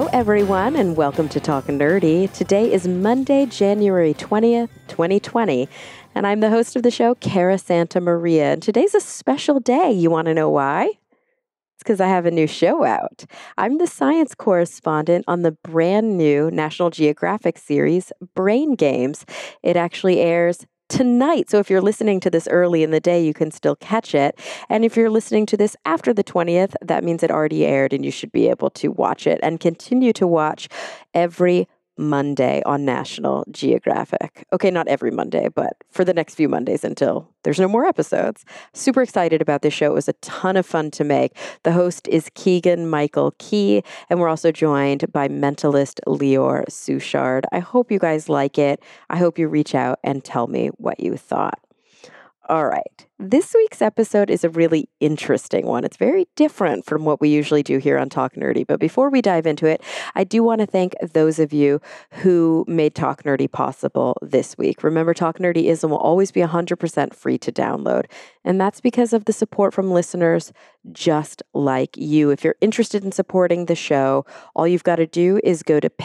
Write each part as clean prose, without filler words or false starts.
everyone, and welcome to Talk Nerdy. Today is Monday, January 20th, 2020, and I'm the host of the show, Cara Santa Maria. And today's a special day. You want to know why? It's because I have a new show out. I'm the science correspondent on the brand new National Geographic series, Brain Games. It actually airs tonight. So if you're listening to this early in the day, you can still catch it. And if you're listening to this after the 20th, that means it already aired and you should be able to watch it and continue to watch every Monday on National Geographic. Okay, not every Monday, but for the next few Mondays until there's no more episodes. Super excited about this show. It was a ton of fun to make. The host is Keegan Michael Key, and we're also joined by mentalist Lior Suchard. I hope you guys like it. I hope you reach out and tell me what you thought. All right. This week's episode is a really interesting one. It's very different from what we usually do here on Talk Nerdy. But before we dive into it, I do want to thank those of you who made Talk Nerdy possible this week. Remember, Talk Nerdy is and will always be 100% free to download. And that's because of the support from listeners just like you. If you're interested in supporting the show, all you've got to do is go to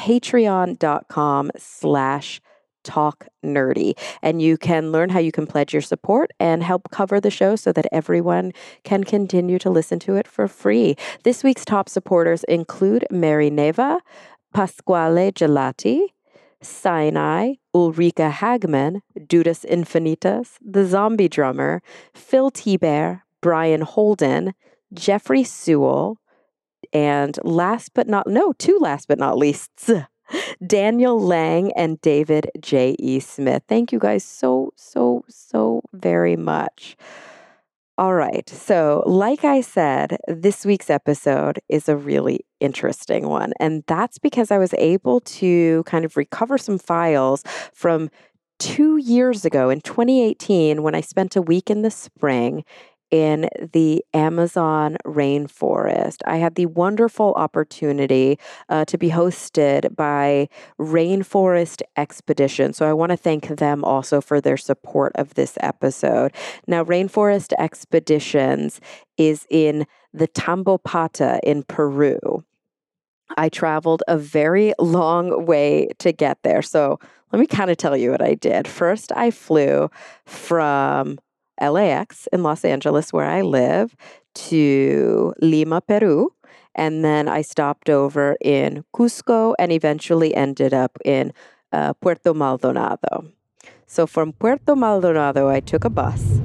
patreon.com/Talk Nerdy, and you can learn how you can pledge your support and help cover the show so that everyone can continue to listen to it for free. This week's top supporters include Mary Neva, Pasquale Gelati, Sinai, Ulrika Hagman, Dudas Infinitas, The Zombie Drummer, Phil T-Bear, Brian Holden, Jeffrey Sewell, and two last but not least, Daniel Lang and David J.E. Smith. Thank you guys so very much. All right. So like I said, this week's episode is a really interesting one. And that's because I was able to kind of recover some files from 2 years ago in 2018 when I spent a week in the spring in the Amazon rainforest. I had the wonderful opportunity to be hosted by Rainforest Expedition. So I want to thank them also for their support of this episode. Now, Rainforest Expeditions is in the Tambopata in Peru. I traveled a very long way to get there. So let me kind of tell you what I did. First, I flew from LAX in Los Angeles, where I live, to Lima, Peru. And then I stopped over in Cusco and eventually ended up in Puerto Maldonado. So from Puerto Maldonado, I took a bus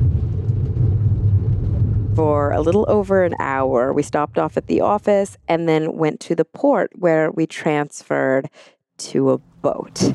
for a little over an hour. We stopped off at the office and then went to the port where we transferred to a boat.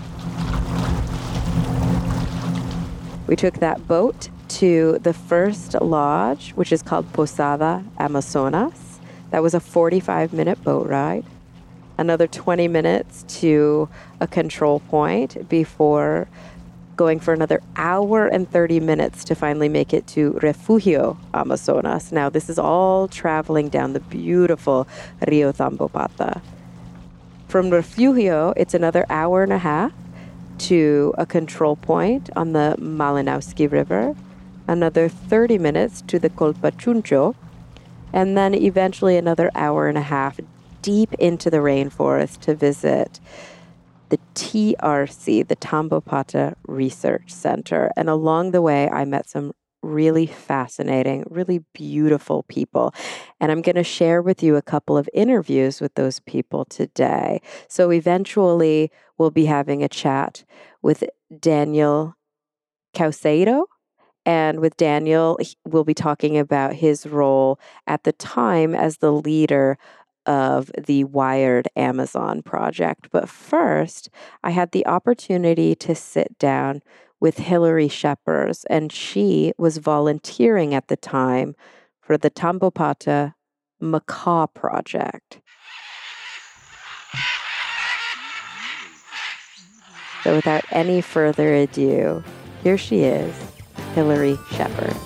We took that boat to the first lodge, which is called Posada Amazonas. That was a 45-minute boat ride. Another 20 minutes to a control point before going for another hour and 30 minutes to finally make it to Refugio Amazonas. Now, this is all traveling down the beautiful Rio Tambopata. From Refugio, it's another hour and a half to a control point on the Malinowski River, another 30 minutes to the Colpachuncho, and then eventually another hour and a half deep into the rainforest to visit the TRC, the Tambopata Research Center. And along the way, I met some really fascinating, really beautiful people. And I'm going to share with you a couple of interviews with those people today. So eventually, we'll be having a chat with Daniel Caucedo. And with Daniel, we'll be talking about his role at the time as the leader of the Wired Amazon project. But first, I had the opportunity to sit down with Hillary Scheppers, and she was volunteering at the time for the Tambopata Macaw Project. So without any further ado, here she is, Hillary Scheppers.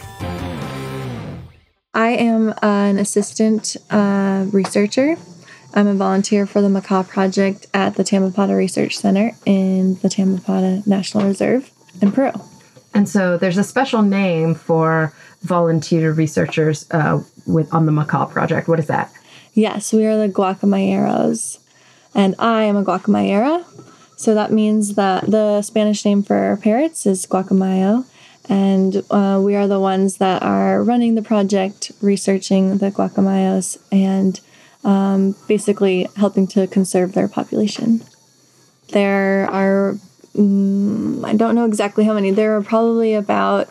I am an assistant researcher. I'm a volunteer for the Macaw Project at the Tambopata Research Center in the Tambopata National Reserve in Peru. And so there's a special name for volunteer researchers on the Macaw Project. What is that? Yes, we are the guacamayeiros. And I am a guacamayera. So that means that the Spanish name for parrots is guacamayo. And we are the ones that are running the project, researching the guacamayos, and basically helping to conserve their population. There are, I don't know exactly how many, there are probably about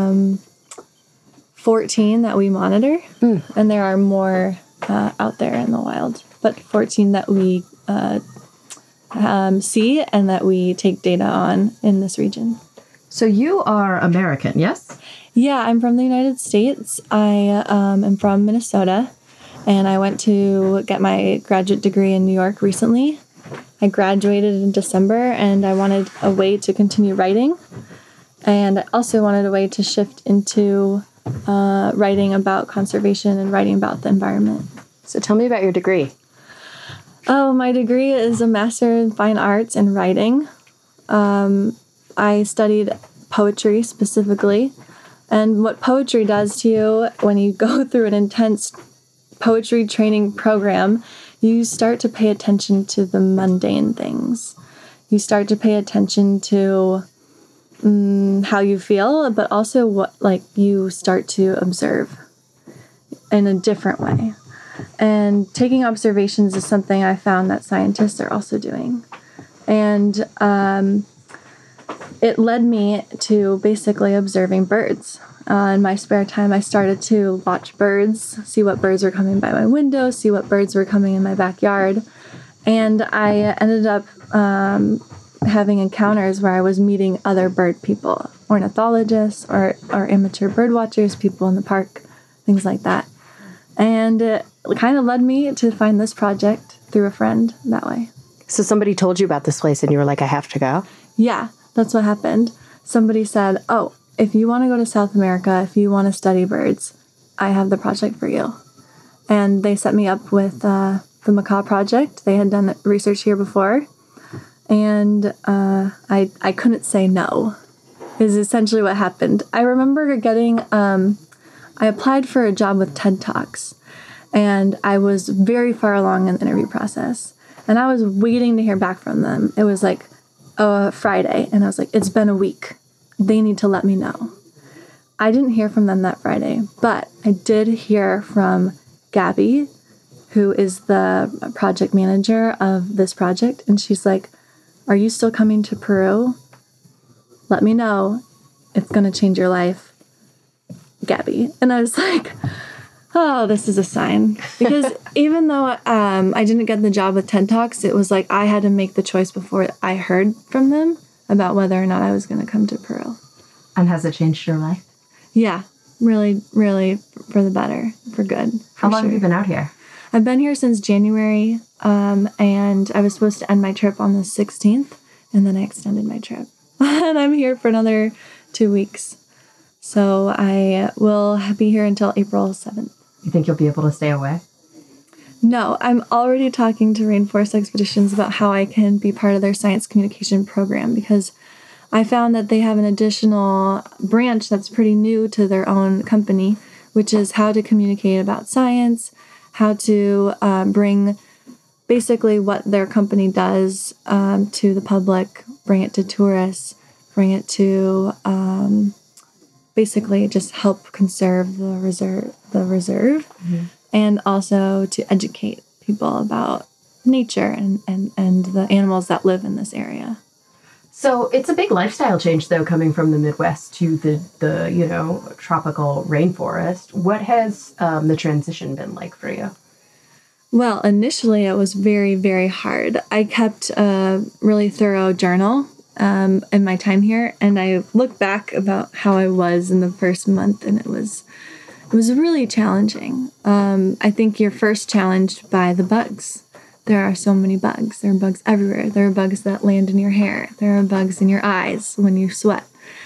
14 that we monitor, and there are more out there in the wild, but 14 that we see and that we take data on in this region. So you are American, yes? Yeah, I'm from the United States. I am from Minnesota, and I went to get my graduate degree in New York recently. I graduated in December, and I wanted a way to continue writing, and I also wanted a way to shift into writing about conservation and writing about the environment. So tell me about your degree. Oh, my degree is a Master in Fine Arts in Writing. I studied poetry specifically, and what poetry does to you when you go through an intense poetry training program, you start to pay attention to the mundane things. You start to pay attention to how you feel, but also what you start to observe in a different way. And taking observations is something I found that scientists are also doing. And it led me to basically observing birds. In my spare time, I started to watch birds, see what birds were coming by my window, see what birds were coming in my backyard. And I ended up having encounters where I was meeting other bird people, ornithologists or amateur bird watchers, people in the park, things like that. And it kind of led me to find this project through a friend that way. So somebody told you about this place and you were like, I have to go? Yeah, that's what happened. Somebody said, oh, if you want to go to South America, if you want to study birds, I have the project for you. And they set me up with the Macaw Project. They had done research here before. And I couldn't say no, is essentially what happened. I remember getting, I applied for a job with TED Talks. And I was very far along in the interview process. And I was waiting to hear back from them. It was like Friday. And I was like, it's been a week. They need to let me know. I didn't hear from them that Friday, but I did hear from Gabby, who is the project manager of this project. And she's like, are you still coming to Peru? Let me know. It's going to change your life. Gabby. And I was like, oh, this is a sign. Because even though I didn't get the job with TED Talks, it was like I had to make the choice before I heard from them about whether or not I was going to come to Peru. And has it changed your life? Yeah, really, really for the better, for good. How long have you been out here? I've been here since January, and I was supposed to end my trip on the 16th, and then I extended my trip. And I'm here for another 2 weeks. So I will be here until April 7th. You think you'll be able to stay away? No, I'm already talking to Rainforest Expeditions about how I can be part of their science communication program, because I found that they have an additional branch that's pretty new to their own company, which is how to communicate about science, how to bring basically what their company does to the public, bring it to tourists, bring it to basically just help conserve the reserve, and also to educate people about nature and the animals that live in this area. So it's a big lifestyle change, though, coming from the Midwest to the tropical rainforest. What has the transition been like for you? Well, initially it was very, very hard. I kept a really thorough journal in my time here, and I look back about how I was in the first month, and it was really challenging. I think you're first challenged by the bugs. There are so many bugs. There are bugs everywhere. There are bugs that land in your hair. There are bugs in your eyes when you sweat.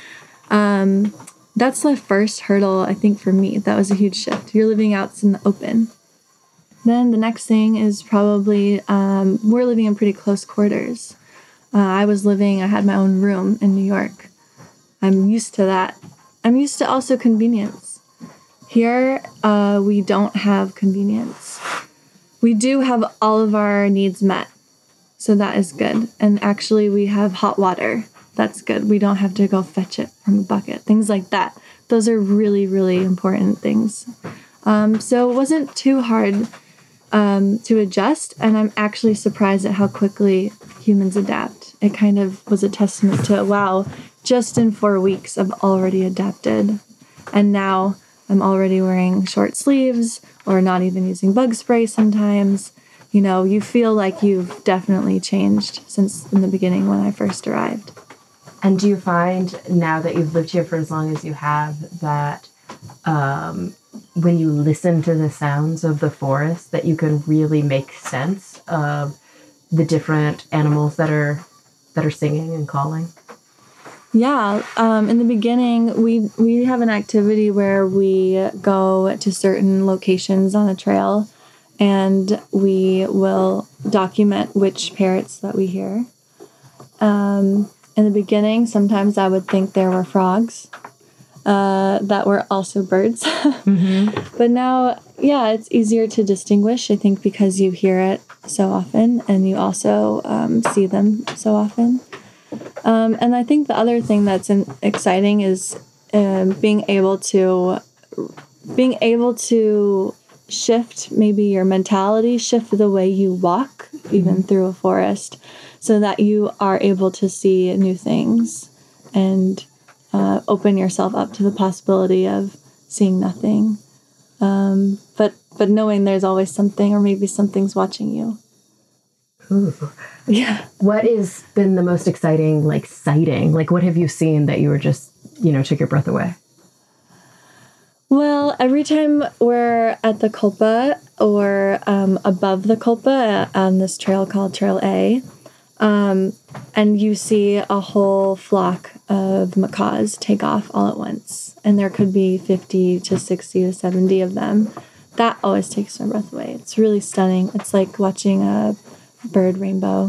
That's the first hurdle, I think, for me. That was a huge shift. You're living out in the open. Then the next thing is probably we're living in pretty close quarters. I had my own room in New York. I'm used to that. I'm used to also convenience. Here, we don't have convenience. We do have all of our needs met. So that is good. And actually, we have hot water. That's good. We don't have to go fetch it from a bucket. Things like that. Those are really, really important things. So it wasn't too hard to adjust. And I'm actually surprised at how quickly humans adapt. It kind of was a testament to, wow, just in 4 weeks, I've already adapted. And now I'm already wearing short sleeves or not even using bug spray sometimes. You know, you feel like you've definitely changed since in the beginning when I first arrived. And do you find now that you've lived here for as long as you have that when you listen to the sounds of the forest that you can really make sense of the different animals that are singing and calling? Yeah, in the beginning, we have an activity where we go to certain locations on a trail, and we will document which parrots that we hear. In the beginning, sometimes I would think there were frogs that were also birds. Mm-hmm. But now, yeah, it's easier to distinguish, I think, because you hear it so often and you also see them so often. And I think the other thing that's exciting is being able to shift maybe your mentality, shift the way you walk, even through a forest, so that you are able to see new things and open yourself up to the possibility of seeing nothing. But knowing there's always something, or maybe something's watching you. Ooh. Yeah. What has been the most exciting, sighting? What have you seen that you were just, took your breath away? Well, every time we're at the Kulpa or above the Kulpa on this trail called Trail A, and you see a whole flock of macaws take off all at once, and there could be 50 to 60 to 70 of them. That always takes my breath away. It's really stunning. It's like watching a bird rainbow.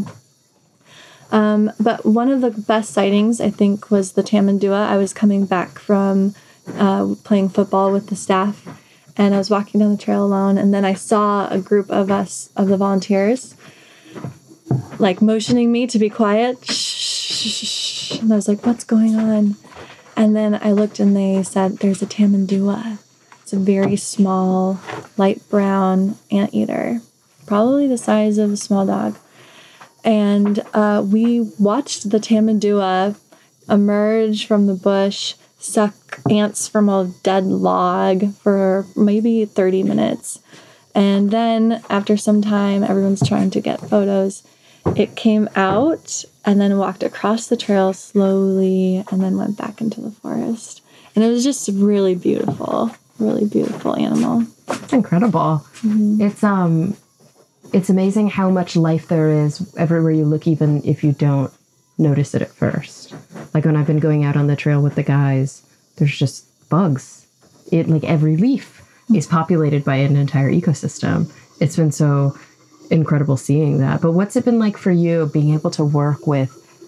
But one of the best sightings, I think, was the tamandua. I was coming back from playing football with the staff, and I was walking down the trail alone, and then I saw a group of the volunteers, motioning me to be quiet. Shh. And I was like, what's going on? And then I looked, and they said, there's a tamandua. It's a very small, light brown anteater, probably the size of a small dog. And we watched the tamandua emerge from the bush, suck ants from a dead log for maybe 30 minutes. And then after some time, everyone's trying to get photos. It came out and then walked across the trail slowly and then went back into the forest. And it was just really beautiful animal. It's incredible. Mm-hmm. It's amazing how much life there is everywhere you look, even if you don't notice it at first. Like when I've been going out on the trail with the guys, there's just bugs. Every leaf is populated by an entire ecosystem. It's been so incredible seeing that. But what's it been like for you being able to work with,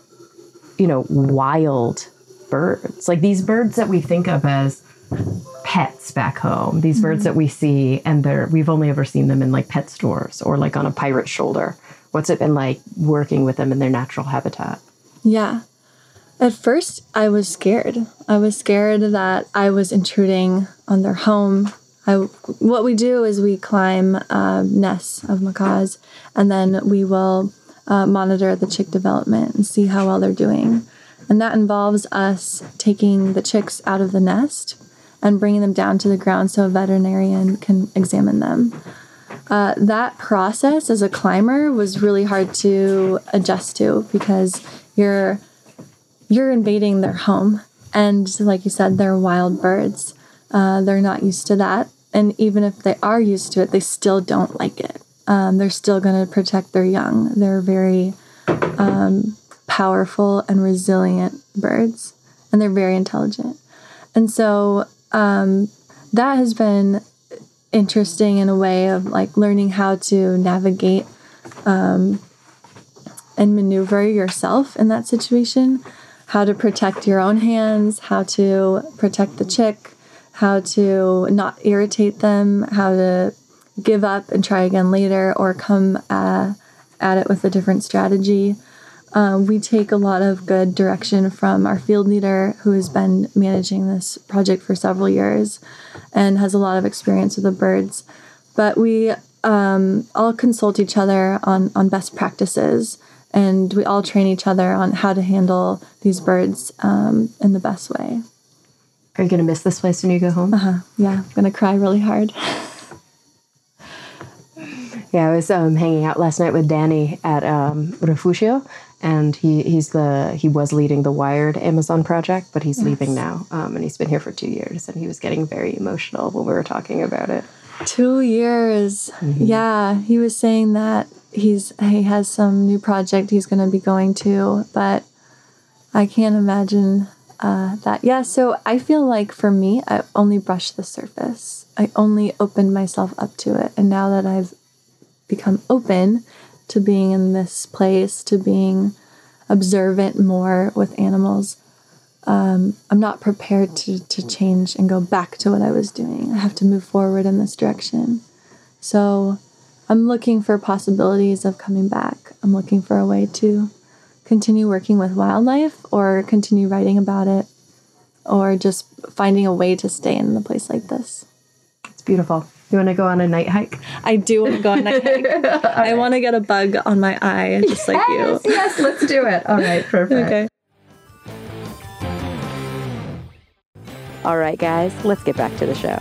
wild birds? Like these birds that we think of as pets back home, these birds that we see, and we've only ever seen them in pet stores or on a pirate shoulder. What's it been like working with them in their natural habitat? Yeah. At first, I was scared. I was scared that I was intruding on their home. What we do is we climb nests of macaws, and then we will monitor the chick development and see how well they're doing. And that involves us taking the chicks out of the nest and bringing them down to the ground so a veterinarian can examine them. That process as a climber was really hard to adjust to because you're invading their home. And like you said, they're wild birds. They're not used to that. And even if they are used to it, they still don't like it. They're still going to protect their young. They're very powerful and resilient birds, and they're very intelligent. And so that has been interesting in a way of learning how to navigate and maneuver yourself in that situation, how to protect your own hands, how to protect the chick, how to not irritate them, how to give up and try again later, or come at at it with a different strategy. We take a lot of good direction from our field leader, who has been managing this project for several years and has a lot of experience with the birds. But we all consult each other on best practices, and we all train each other on how to handle these birds in the best way. Are you going to miss this place when you go home? Yeah, I'm going to cry really hard. Yeah, I was hanging out last night with Danny at Refugio, and he was leading the Wired Amazon project, but he's leaving now, and he's been here for 2 years, and he was getting very emotional when we were talking about it. 2 years. Yeah, he was saying that he has some new project he's going to be going to, but I can't imagine that. Yeah, so I feel like for me, I only brushed the surface. I only opened myself up to it, and now that I've become open to being in this place, to being observant more with animals, I'm not prepared to change and go back to what I was doing. I have to move forward in this direction. So I'm looking for possibilities of coming back. I'm looking for a way to continue working with wildlife, or continue writing about it, or just finding a way to stay in a place like this. It's beautiful. You want to go on a night hike? I do want to go on a night hike. I want to get a bug on my eye, just like you. Yes, let's do it. All right, perfect. Okay. All right, guys, let's get back to the show.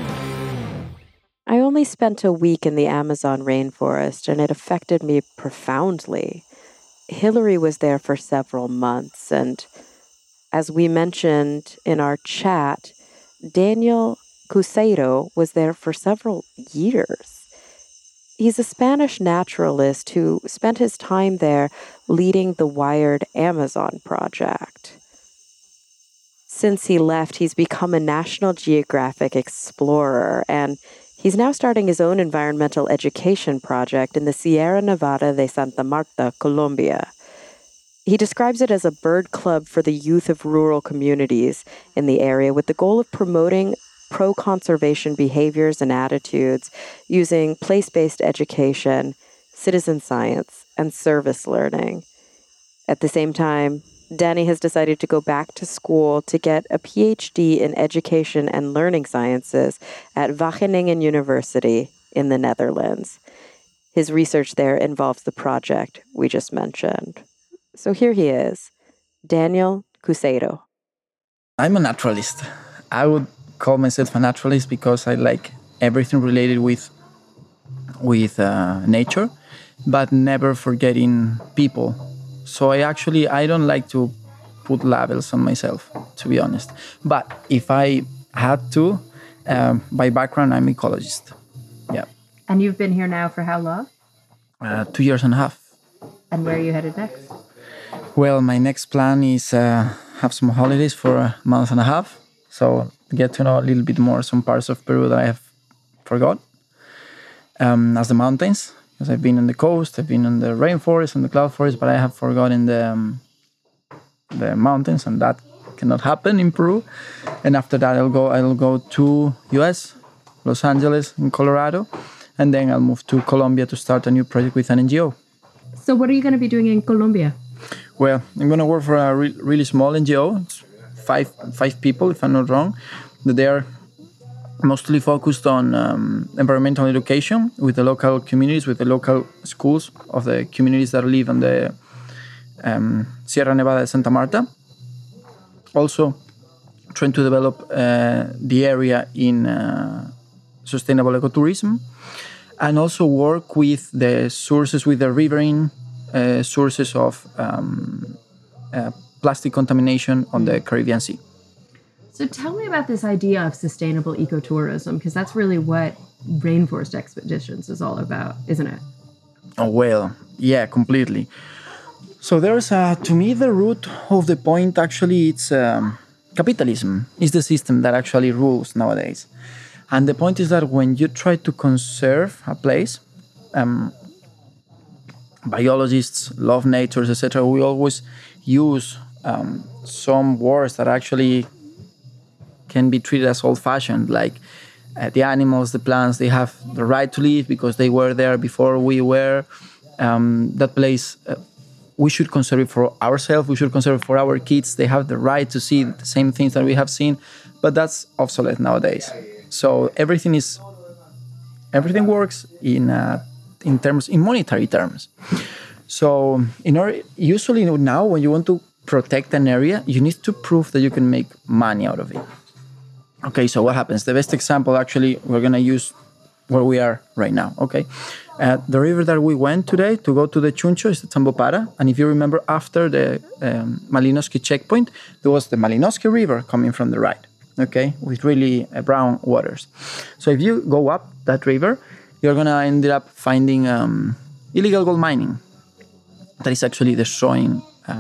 I only spent a week in the Amazon rainforest, and it affected me profoundly. Hillary was there for several months, and as we mentioned in our chat, Daniel Cuseiro was there for several years. He's a Spanish naturalist who spent his time there leading the Wired Amazon project. Since he left, he's become a National Geographic explorer, and he's now starting his own environmental education project in the Sierra Nevada de Santa Marta, Colombia. He describes it as a bird club for the youth of rural communities in the area, with the goal of promoting pro-conservation behaviors and attitudes using place-based education, citizen science, and service learning. At the same time, Danny has decided to go back to school to get a PhD in education and learning sciences at Wageningen University in the Netherlands. His research there involves the project we just mentioned. So here he is, Daniel Cuseiro. I'm a naturalist. I would call myself a naturalist because I like everything related with nature, but never forgetting people. So I don't like to put labels on myself, to be honest. But if I had to, by background, I'm an ecologist. Yeah. And you've been here now for how long? 2.5 years. And where are you headed next? Well, my next plan is have some holidays for a month and a half. So get to know a little bit more some parts of Peru that I have forgot. As the mountains, because I've been on the coast, I've been in the rainforest and the cloud forest, but I have forgotten the mountains, and that cannot happen in Peru. And after that, I'll go to US, Los Angeles, in Colorado, and then I'll move to Colombia to start a new project with an NGO. So what are you going to be doing in Colombia? Well, I'm going to work for a really small NGO. It's five people, if I'm not wrong. They are mostly focused on environmental education with the local communities, with the local schools of the communities that live on the Sierra Nevada de Santa Marta. Also, trying to develop the area in sustainable ecotourism, and also work with the sources, with the riverine sources of plastic contamination on the Caribbean Sea. So tell me about this idea of sustainable ecotourism, because that's really what Rainforest Expeditions is all about, isn't it? Oh, well, yeah, completely. So there's, to me, the root of the point, actually, it's capitalism is the system that actually rules nowadays. And the point is that when you try to conserve a place, biologists, love nature, etc., we always use some words that actually can be treated as old-fashioned, like the animals, the plants, they have the right to live because they were there before we were. That place, we should conserve it for ourselves. We should conserve it for our kids. They have the right to see the same things that we have seen, but that's obsolete nowadays. So everything works in monetary terms. So usually now when you want to protect an area, you need to prove that you can make money out of it. Okay, so what happens? The best example, actually, we're going to use where we are right now, okay? The river that we went today to go to the Chuncho is the Tambopara. And if you remember, after the Malinowski checkpoint, there was the Malinowski River coming from the right, okay? With really brown waters. So if you go up that river, you're going to end up finding illegal gold mining that is actually destroying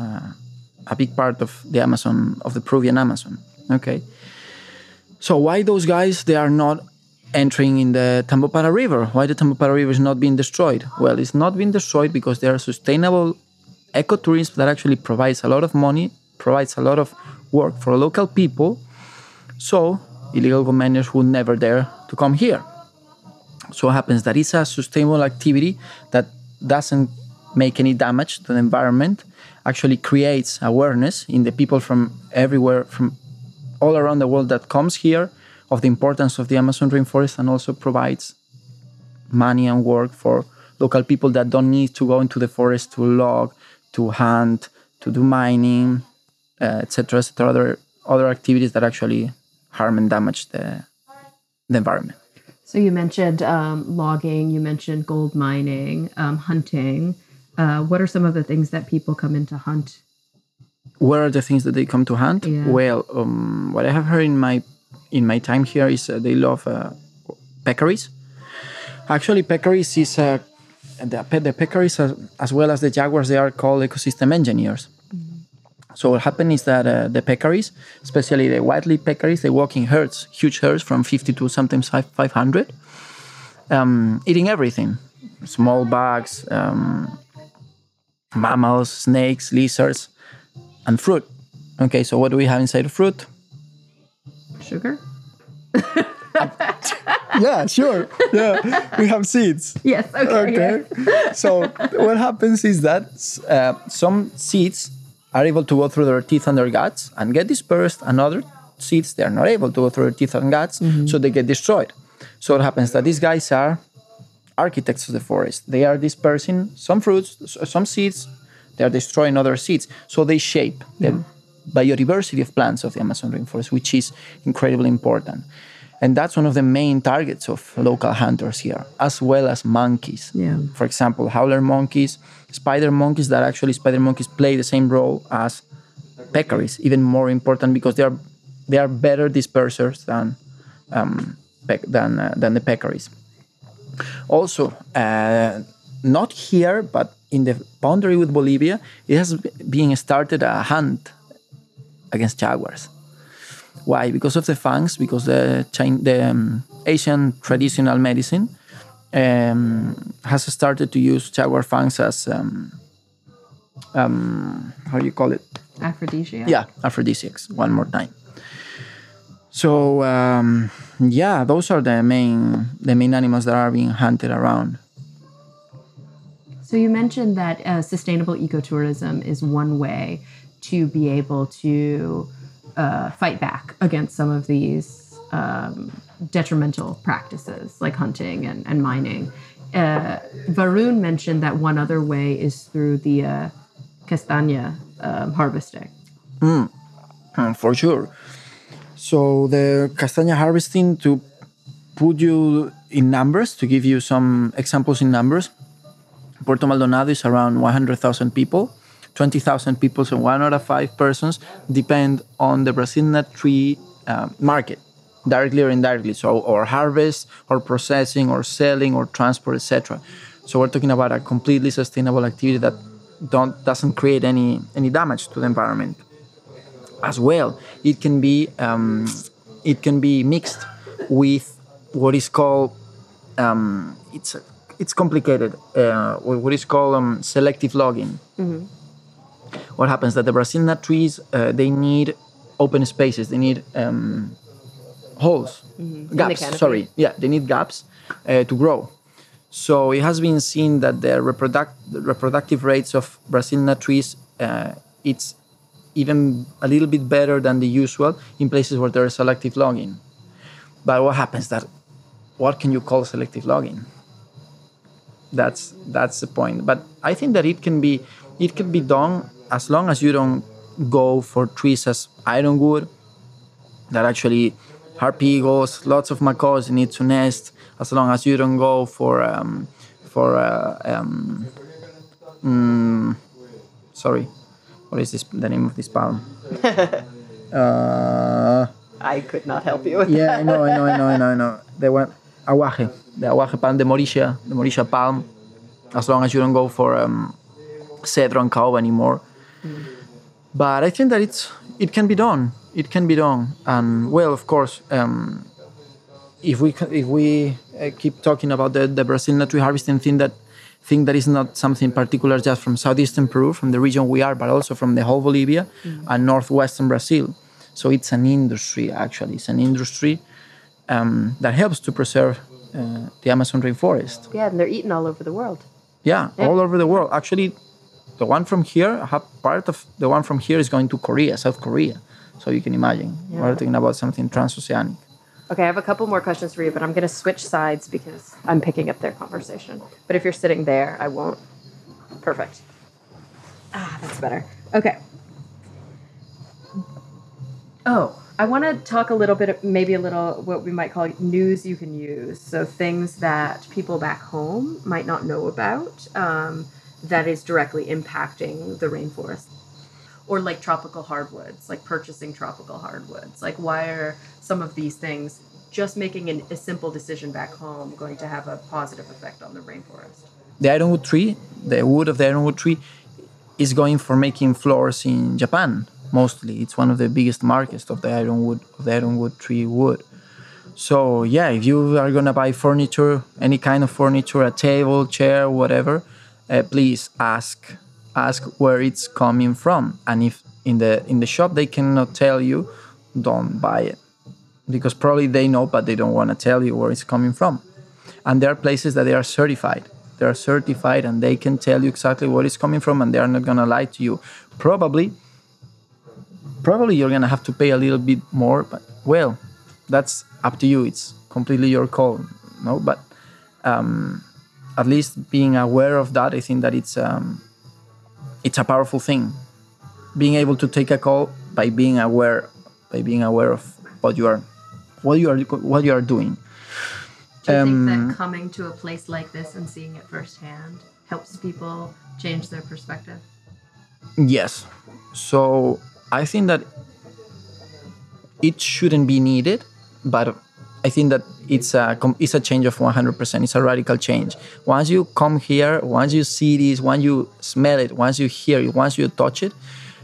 a big part of the Amazon, of the Peruvian Amazon, okay? So why those guys, they are not entering in the Tambopara River? Why the Tambopara River is not being destroyed? Well, it's not being destroyed because they are sustainable ecotourism that actually provides a lot of money, provides a lot of work for local people. So illegal gold miners would never dare to come here. So what happens? That it's a sustainable activity that doesn't make any damage to the environment, actually creates awareness in the people from everywhere, from all around the world that comes here, of the importance of the Amazon rainforest, and also provides money and work for local people that don't need to go into the forest to log, to hunt, to do mining, etc., other activities that actually harm and damage the environment. So you mentioned logging, you mentioned gold mining, hunting. What are some of the things that people come in to hunt? What are the things that they come to hunt? Yeah. Well, what I have heard in my time here is they love peccaries. Actually, peccaries is the peccaries as well as the jaguars. They are called ecosystem engineers. Mm-hmm. So what happens is that the peccaries, especially the white-leaf peccaries, they walk in herds, huge herds from 50 to sometimes 500, eating everything: small bugs, mammals, snakes, lizards, and fruit. Okay, so what do we have inside the fruit? Sugar? Yeah, sure. Yeah, we have seeds. Yes, okay. So what happens is that some seeds are able to go through their teeth and their guts and get dispersed, and other seeds, they are not able to go through their teeth and guts, so they get destroyed. So what happens that these guys are architects of the forest. They are dispersing some fruits, some seeds, they are destroying other seeds. So they shape the biodiversity of plants of the Amazon rainforest, which is incredibly important. And that's one of the main targets of local hunters here, as well as monkeys. Yeah. For example, howler monkeys, spider monkeys, that actually spider monkeys play the same role as peccaries, even more important because they are better dispersers than the peccaries. Also, not here, but in the boundary with Bolivia, it has been started a hunt against jaguars. Why? Because of the fangs, because the Asian traditional medicine has started to use jaguar fangs as, how do you call it? Aphrodisiac? Yeah, aphrodisiacs, one more time. So, those are the main animals that are being hunted around. So you mentioned that sustainable ecotourism is one way to be able to fight back against some of these detrimental practices like hunting and mining. Varun mentioned that one other way is through the castaña harvesting. For sure. So the castaña harvesting, to put you in numbers, to give you some examples in numbers, Puerto Maldonado is around 100,000 people. 20,000 people, so 1 out of 5 persons depend on the Brazil nut tree market, directly or indirectly. So, or harvest, or processing, or selling, or transport, etc. So we're talking about a completely sustainable activity that doesn't create any damage to the environment. As well, it can be mixed with what is called it's complicated. What is called selective logging. Mm-hmm. What happens that the Brazil nut trees they need open spaces. They need holes, gaps. Sorry, they need gaps to grow. So it has been seen that the reproductive rates of Brazilian trees, it's even a little bit better than the usual in places where there is selective logging. But what happens that, what can you call selective logging? That's the point. But I think that it can be done as long as you don't go for trees as ironwood, that actually harp eagles, lots of macaws need to nest, as long as you don't go for sorry, what is this, the name of this palm? I could not help you with Yeah, that. I know. The one, the aguaje palm, the Mauritia palm, as long as you don't go for cedro and caoba anymore. But I think that it can be done. It can be done. And well, of course, if we keep talking about the Brazilian tree harvesting thing that is not something particular just from southeastern Peru, from the region we are, but also from the whole Bolivia and northwestern Brazil. So it's an industry, actually. It's an industry that helps to preserve the Amazon rainforest. Yeah, and they're eaten all over the world. Yeah, all over the world. Actually, the one from here, part of the one from here is going to Korea, South Korea. So you can imagine, we're talking about something transoceanic. Okay, I have a couple more questions for you, but I'm going to switch sides because I'm picking up their conversation. But if you're sitting there, I won't. Perfect. That's better. Okay. Oh, I want to talk a little bit, maybe a little what we might call news you can use. So things that people back home might not know about that is directly impacting the rainforest. Or like tropical hardwoods, like purchasing tropical hardwoods. Like why are some of these things, just making a simple decision back home, going to have a positive effect on the rainforest? The ironwood tree, the wood of the ironwood tree, is going for making floors in Japan. Mostly, it's one of the biggest markets of the ironwood tree wood. So yeah, if you are gonna buy furniture, any kind of furniture, a table, chair, whatever, please ask where it's coming from. And if in the shop they cannot tell you, don't buy it, because probably they know, but they don't want to tell you where it's coming from. And there are places that they are certified. They are certified, and they can tell you exactly where it's coming from, and they are not gonna lie to you. Probably you're gonna have to pay a little bit more, but well, that's up to you. It's completely your call, no? But at least being aware of that, I think that it's a powerful thing. Being able to take a call by being aware of what you are doing. Do you think that coming to a place like this and seeing it firsthand helps people change their perspective? Yes. So I think that it shouldn't be needed, but I think that it's a change of 100%. It's a radical change. Once you come here, once you see this, once you smell it, once you hear it, once you touch it,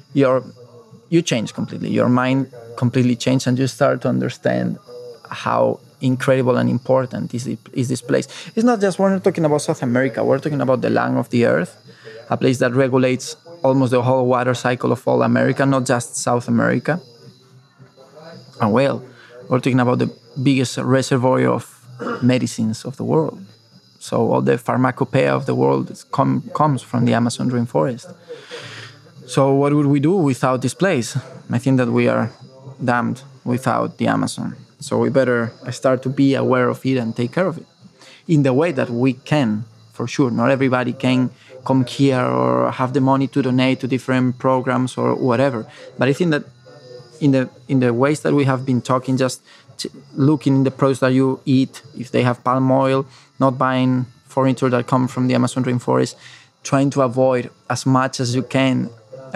you change completely. Your mind completely changes, and you start to understand how incredible and important is this place. It's not just, we're not talking about South America. We're talking about the lung of the earth, a place that regulates almost the whole water cycle of all America, not just South America. And well, we're talking about the biggest reservoir of medicines of the world. So all the pharmacopoeia of the world comes from the Amazon rainforest. So what would we do without this place? I think that we are damned without the Amazon. So we better start to be aware of it and take care of it in the way that we can, for sure. Not everybody can come here or have the money to donate to different programs or whatever. But I think that in the ways that we have been talking, just looking in the products that you eat, if they have palm oil, not buying furniture that come from the Amazon rainforest, trying to avoid as much as you can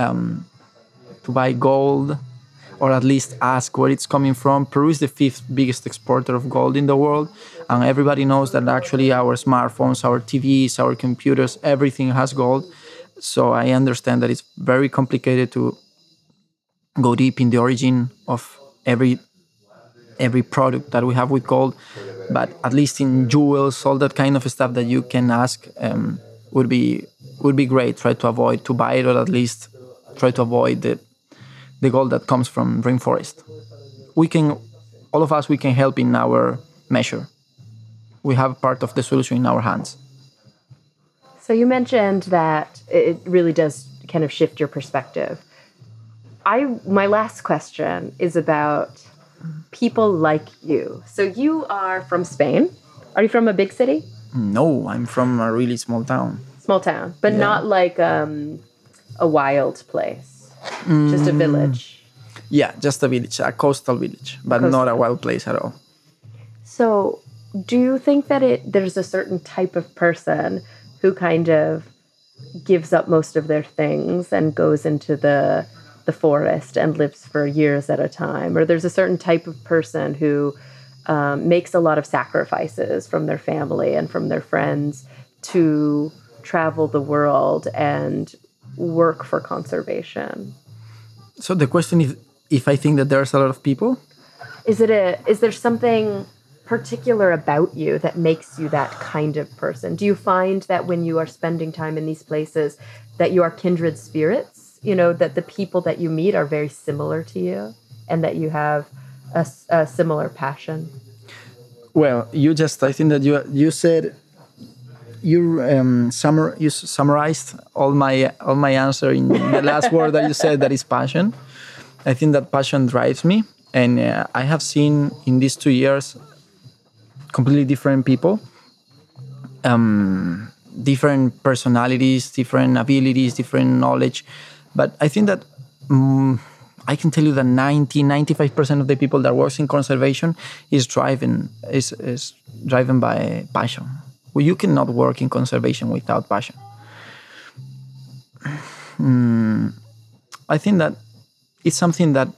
to buy gold, or at least ask where it's coming from. Peru is the 5th biggest exporter of gold in the world, and everybody knows that actually our smartphones, our TVs, our computers, everything has gold. So I understand that it's very complicated to go deep in the origin of every product that we have with gold, but at least in jewels, all that kind of stuff that you can ask would be great. Try to avoid to buy it, or at least try to avoid the gold that comes from rainforest. All of us can help in our measure. We have part of the solution in our hands. So you mentioned that it really does kind of shift your perspective. My last question is about people like you. So you are from Spain. Are you from a big city? No, I'm from a really small town. Small town, but not like a wild place, just a village. Yeah, just a village, a coastal village, but not a wild place at all. So do you think that there's a certain type of person who kind of gives up most of their things and goes into the forest and lives for years at a time? Or there's a certain type of person who makes a lot of sacrifices from their family and from their friends to travel the world and work for conservation? So the question is if I think that there's a lot of people? Is there something particular about you that makes you that kind of person? Do you find that when you are spending time in these places that you are kindred spirits? You know, that the people that you meet are very similar to you and that you have a similar passion? Well, I think that you said you summarized all my answer in the last word that you said, that is passion. I think that passion drives me, and I have seen in these 2 years completely different people, different personalities, different abilities, different knowledge. But I think that I can tell you that 95% of the people that works in conservation is driven by passion. Well, you cannot work in conservation without passion. I think that it's something that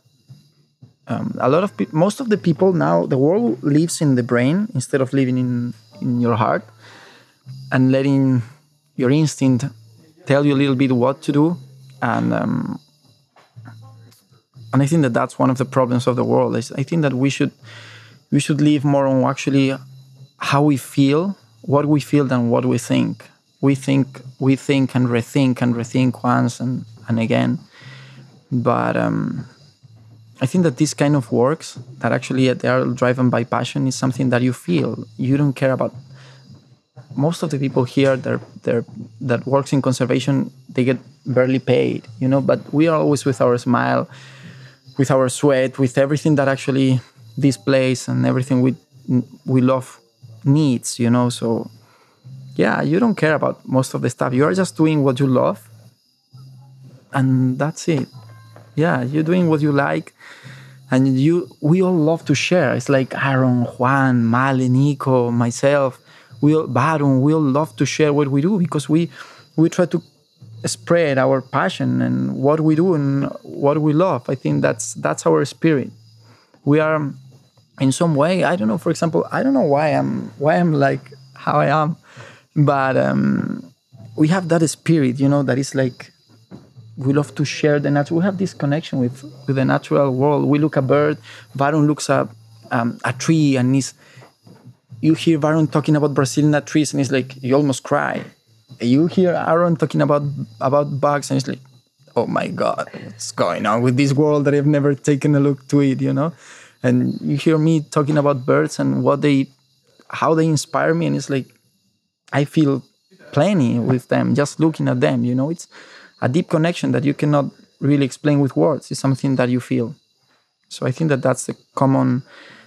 most of the people now, the world lives in the brain instead of living in your heart and letting your instinct tell you a little bit what to do. And I think that that's one of the problems of the world. I think that we should live more on actually how we feel, what we feel, than what we think. We think and rethink once and again. But I think that this kind of works that actually they are driven by passion is something that you feel. You don't care about. Most of the people here that works in conservation, they get barely paid, you know. But we are always with our smile, with our sweat, with everything that actually this place and everything we love needs, you know. So yeah, you don't care about most of the stuff. You are just doing what you love, and that's it. Yeah, you're doing what you like, and we all love to share. It's like Aaron, Juan, Male, Nico, myself, Baron, we all love to share what we do because we try to spread our passion and what we do and what we love. I think that's our spirit. We are, in some way, I don't know. For example, I don't know why I'm like how I am, but we have that spirit, you know, that is like. We love to share the nature. We have this connection with the natural world. We look at a bird. Baron looks at a tree, and you hear Baron talking about Brazilian nut trees, and it's like you almost cry. You hear Aaron talking about bugs, and it's like, oh my God, what's going on with this world that I've never taken a look to it, you know? And you hear me talking about birds and how they inspire me, and it's like I feel plenty with them just looking at them, you know? It's a deep connection that you cannot really explain with words. It's something that you feel. So I think that that's the common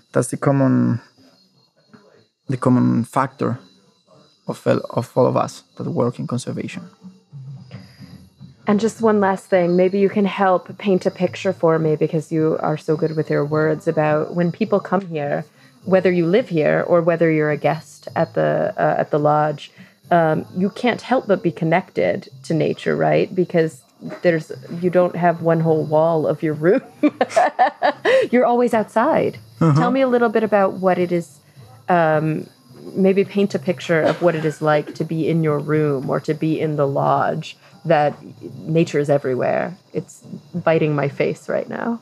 factor of all of us that work in conservation. And just one last thing, maybe you can help paint a picture for me, because you are so good with your words, about when people come here, whether you live here or whether you're a guest at the lodge. You can't help but be connected to nature, right? Because you don't have one whole wall of your room. You're always outside. Tell me a little bit about what it is. Maybe paint a picture of what it is like to be in your room or to be in the lodge, that nature is everywhere. It's biting my face right now.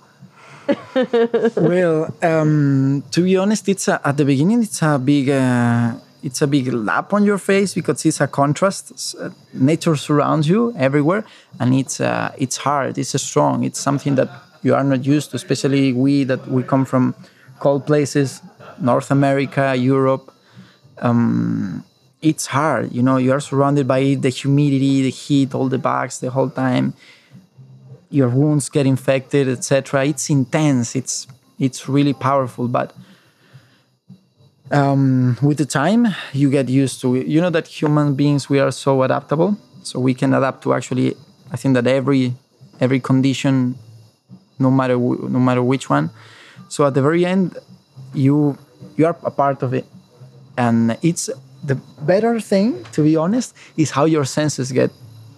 Well, to be honest, at the beginning, it's a big lap on your face because it's a contrast. Nature surrounds you everywhere, and it's hard, it's strong. It's something that you are not used to, especially we come from cold places, North America, Europe. it's hard. You are surrounded by the humidity, the heat, all the bugs the whole time. Your wounds get infected, etc. It's intense. It's really powerful. But with the time, you get used to it. You know that human beings, we are so adaptable. So we can adapt to actually, I think that every condition, no matter which one. So at the very end, you are a part of it. And it's the better thing, to be honest, is how your senses get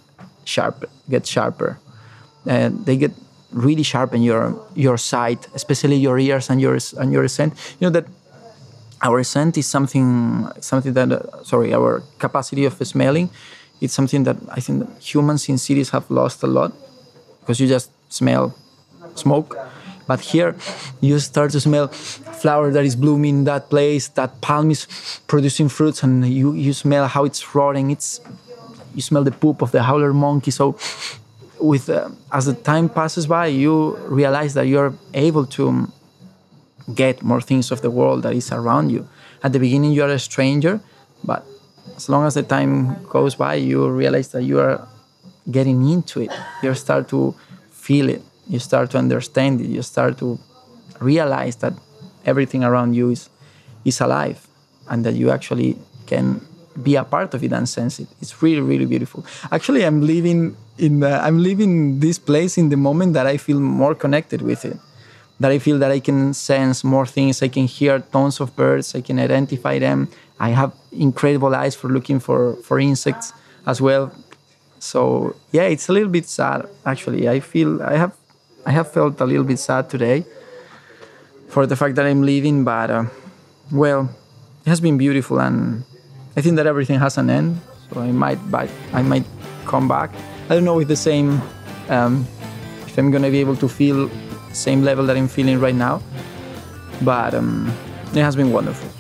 sharper. They get really sharp in your sight, especially your ears and your scent. You know that our scent is something that our capacity of smelling. It's something that I think that humans in cities have lost a lot, because you just smell smoke. But here, you start to smell flower that is blooming in that place, that palm is producing fruits, and you smell how it's rotting. You smell the poop of the howler monkey. So as the time passes by, you realize that you're able to get more things of the world that is around you. At the beginning, you are a stranger, but as long as the time goes by, you realize that you are getting into it. You start to feel it. You start to understand it. You start to realize that everything around you is alive, and that you actually can be a part of it and sense it. It's really, really beautiful. Actually, I'm living this place in the moment that I feel more connected with it. That I feel that I can sense more things. I can hear tons of birds. I can identify them. I have incredible eyes for looking for insects as well. So yeah, it's a little bit sad actually. I have felt a little bit sad today for the fact that I'm leaving, but well, it has been beautiful, and I think that everything has an end. So I might come back. I don't know with the same if I'm gonna be able to feel the same level that I'm feeling right now, but it has been wonderful.